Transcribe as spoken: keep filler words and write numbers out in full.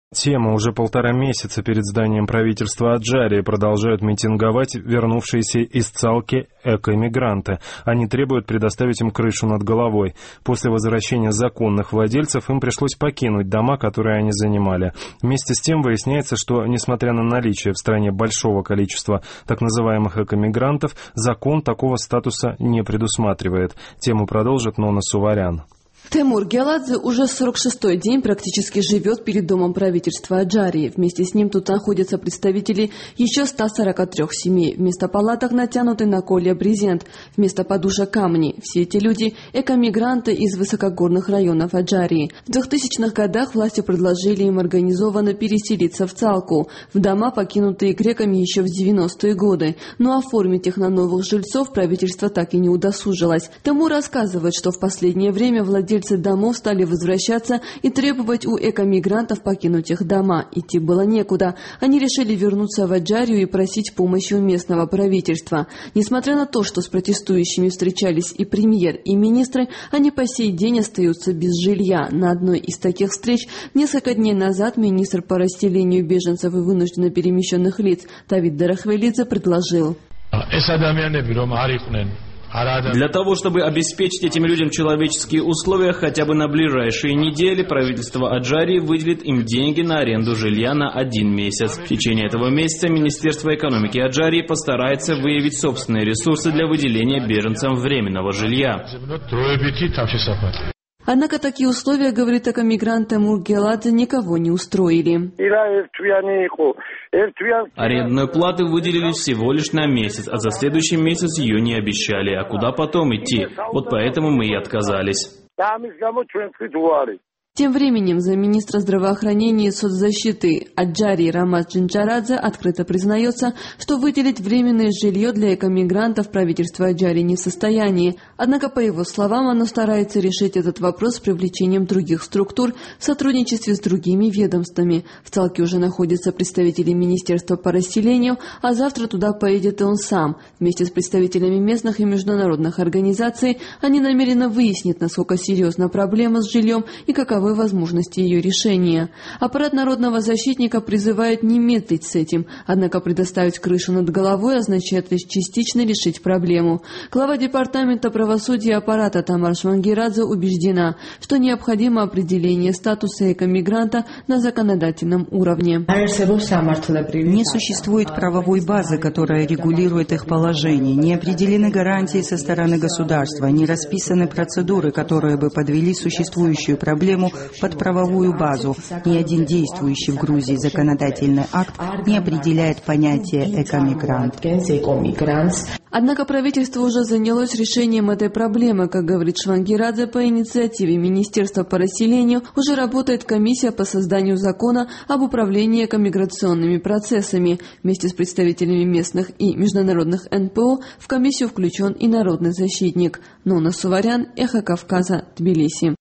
Тема. Уже полтора месяца перед зданием правительства Аджарии продолжают митинговать вернувшиеся из Цалки эко-мигранты. Они требуют предоставить им крышу над головой. После возвращения законных владельцев им пришлось покинуть дома, которые они занимали. Вместе с тем выясняется, что, несмотря на наличие в стране большого количества так называемых эко-мигрантов, закон такого статуса не предусматривает. Тему продолжит Нона Суварян. Тимур Геладзе уже сорок шестой день практически живет перед домом правительства Аджарии. Вместе с ним тут находятся представители еще ста сорока трёх семей. Вместо палаток натянутый на колья брезент, вместо подушек камни. Все эти люди – эко-мигранты из высокогорных районов Аджарии. В двухтысячных годах власти предложили им организованно переселиться в Цалку, в дома, покинутые греками еще в девяностые годы. Но оформить их на новых жильцов правительство так и не удосужилось. Тимур рассказывает, что в последнее время владельцы домов стали возвращаться и требовать у эко-мигрантов покинуть их дома. Идти было некуда. Они решили вернуться в Аджарию и просить помощи у местного правительства. Несмотря на то, что с протестующими встречались и премьер, и министры, они по сей день остаются без жилья. На одной из таких встреч несколько дней назад министр по расселению беженцев и вынужденно перемещенных лиц Давид Дарахвелидзе предложил: для того, чтобы обеспечить этим людям человеческие условия, хотя бы на ближайшие недели, правительство Аджарии выделит им деньги на аренду жилья на один месяц. В течение этого месяца Министерство экономики Аджарии постарается выявить собственные ресурсы для выделения беженцам временного жилья. Однако такие условия, говорит эко-мигрант Тимур Геладзе, никого не устроили. Арендную плату выделили всего лишь на месяц, а за следующий месяц ее не обещали. А куда потом идти? Вот поэтому мы и отказались. Тем временем замминистра здравоохранения и соцзащиты Аджарии Рамаз Джинджарадзе открыто признается, что выделить временное жилье для эко-мигрантов правительство Аджарии не в состоянии. Однако, по его словам, оно старается решить этот вопрос с привлечением других структур в сотрудничестве с другими ведомствами. В Цалке уже находятся представители Министерства по расселению, а завтра туда поедет и он сам. Вместе с представителями местных и международных организаций они намерены выяснить, насколько серьезна проблема с жильем и каковы возможности ее решения. Аппарат народного защитника призывает не медлить с этим, однако предоставить крышу над головой означает лишь частично решить проблему. Глава департамента правосудия аппарата Тамар Швангирадзе убеждена, что необходимо определение статуса эко-мигранта на законодательном уровне. Не существует правовой базы, которая регулирует их положение, не определены гарантии со стороны государства, не расписаны процедуры, которые бы подвели существующую проблему под правовую базу. Ни один действующий в Грузии законодательный акт не определяет понятие «эко-мигрант». Однако правительство уже занялось решением этой проблемы. Как говорит Швангирадзе, по инициативе Министерства по расселению уже работает комиссия по созданию закона об управлении эко-миграционными процессами. Вместе с представителями местных и международных эн пэ о в комиссию включен и народный защитник. Нона Суварян, Эхо Кавказа, Тбилиси.